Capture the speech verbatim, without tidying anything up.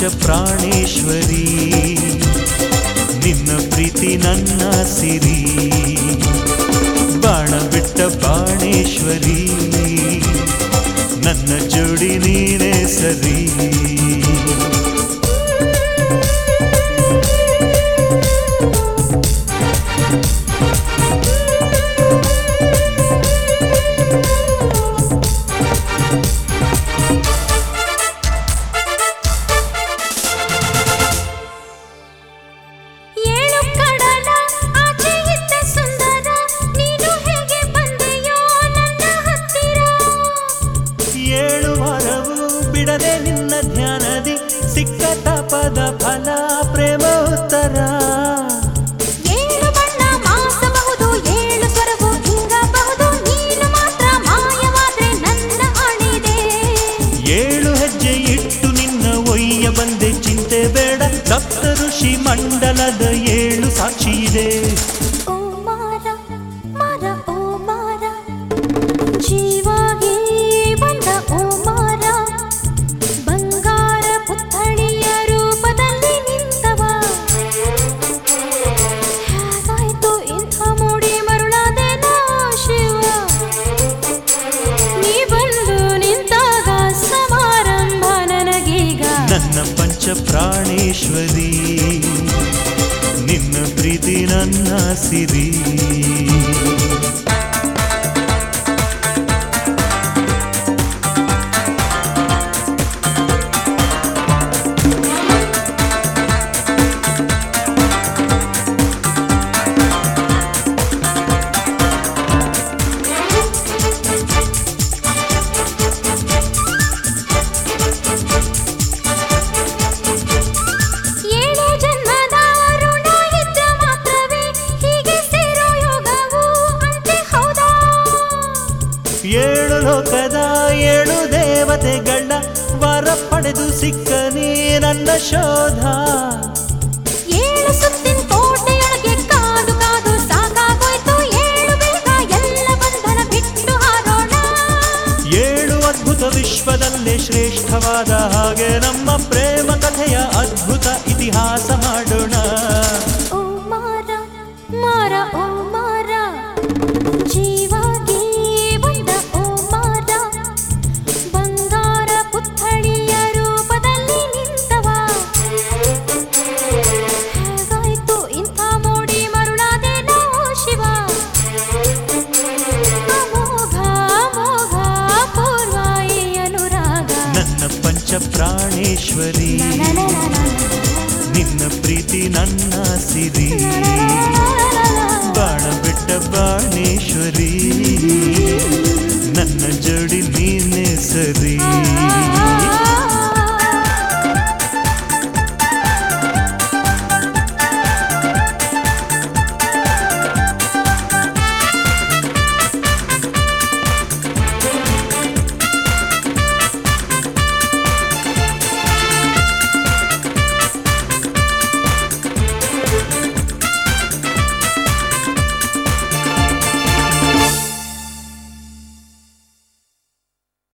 ಪ್ರಾಣೇಶ್ವರಿ ನಿನ್ನ ಪ್ರೀತಿ ನನ್ನ ಸಿರಿ ಬಾಣ ಬಿಟ್ಟ ಬಾಣೇಶ್ವರಿ ನನ್ನ ಜೋಡಿ ನೀನೇ ಸರಿ ಬಿಡದೆ ನಿನ್ನ ಧ್ಯಾನದಿ ಸಿಕ್ಕ ತಪದ ಫಲ ಪ್ರೇಮ ಉತ್ತರ ಏಳು ಬಣ್ಣ ಮಾಸಬಹುದು ಏಳು ಸ್ವರವು ಹಿಂಗಬಹುದು ನೀನು ಮಾತ್ರ ಮಾಯವಾದ್ರೆ ನನ್ನ ಆಣಿದೆ ಏಳು ಹೆಜ್ಜೆ ಇಟ್ಟು ನಿನ್ನ ಒಯ್ಯ ಬಂದೆ ಚಿಂತೆ ಬೇಡ ಸಪ್ತ ಋಷಿ ಮಂಡಲದ ಏಳು ಸಾಕ್ಷಿ ಇದೆ ಓ ಮಾರ ಮಾರ ಓ ಮಾರ ಜೀವಾಗಿ ಬಂದ ಓ ಮಾರ ಪ್ರಾಣೇಶ್ವರಿ ನಿನ್ನ ಪ್ರೀತಿ ನನ್ನ ಸಿರಿ ಏಳು ಲೋಕದ ಏಳು ದೇವತೆಗಳ ವರ ಪಡೆದು ಸಿಕ್ಕ ನೀ ನನ್ನ ಶೋಧ ಏಳು ಸುತ್ತಿನ ಕೋಟೆಯೊಳಗೆ ಕಾದು ಕಾದು ಸಾಕಾಗೋಯ್ತು ಏಳು ಬೇಗ ಎಲ್ಲ ಬಂಧನ ಬಿಟ್ಟು ಹಾರೋಣ ಏಳು ಅದ್ಭುತ ವಿಶ್ವದಲ್ಲೇ ಶ್ರೇಷ್ಠವಾದ ಹಾಗೆ ನಮ್ಮ ಪ್ರೇಮ ಕಥೆಯ ಅದ್ಭುತ ಇತಿಹಾಸ ಮಾಡೋಣ ಓ ಮಾರ ಮಾರ ಓ ಮಾರ ಜೀವಾಗಿ ಪ್ರಾಣೇಶ್ವರಿ ನಿನ್ನ ಪ್ರೀತಿ ನನ್ನ ಸಿರಿ